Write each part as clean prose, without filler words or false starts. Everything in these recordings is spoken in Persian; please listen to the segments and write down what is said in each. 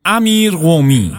امیر قومی.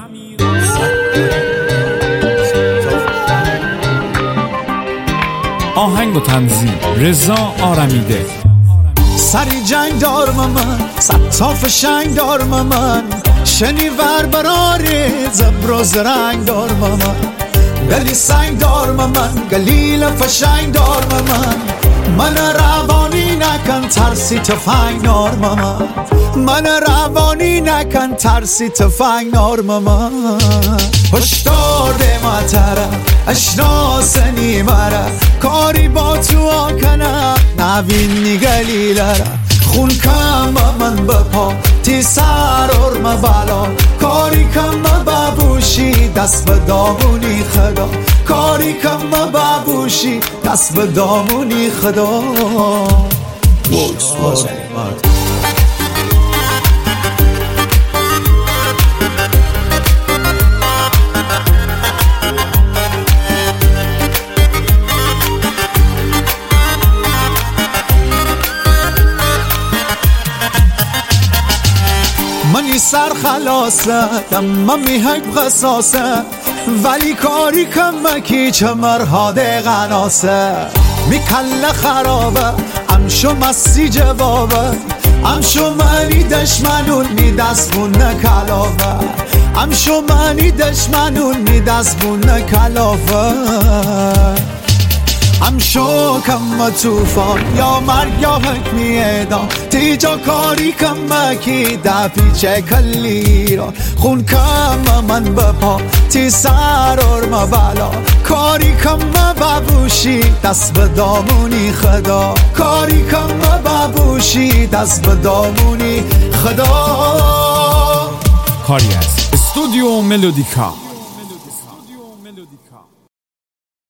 آهنگ و تنظیم رضا آرمیده. سری جنگ دارم من، ستاف شنگ دارم من، شنیور براره زبر و زرنگ دارم من، گلی سنگ دارم من، گلیل فشنگ دارم من روانی نکن ترسی تفنگ دارم من روانی نکن ترسی تفنگ دارم من هشدار ده مطره اشناسنی مره کاری با تو آکنه نبینی گلیلره خون کم من بپا تی سر ارم بلا کاری کم ببوشی دست به دامونی خدا کاری کم ببوشی دست به دامونی خدا منی سر خلاصه دم میهک قصاصه ولی کاری کمکی چه مرهاده غناسه میکله خرابه امشو مسی جوابه امشو منی دشمنون می دستمون نکلافه امشو منی دشمنون می دستمون نکلافه امشو کم توفان یا مرگ یا حکمی اعدام تیجا کاری کمکی در پیچه کلی را خون کم من بپا تی سر ارم بلا کاری کم ببوشی دست به دامونی خدا کاری کم ببوشی دست به دامونی خدا. کاری از استودیو ملودیکا.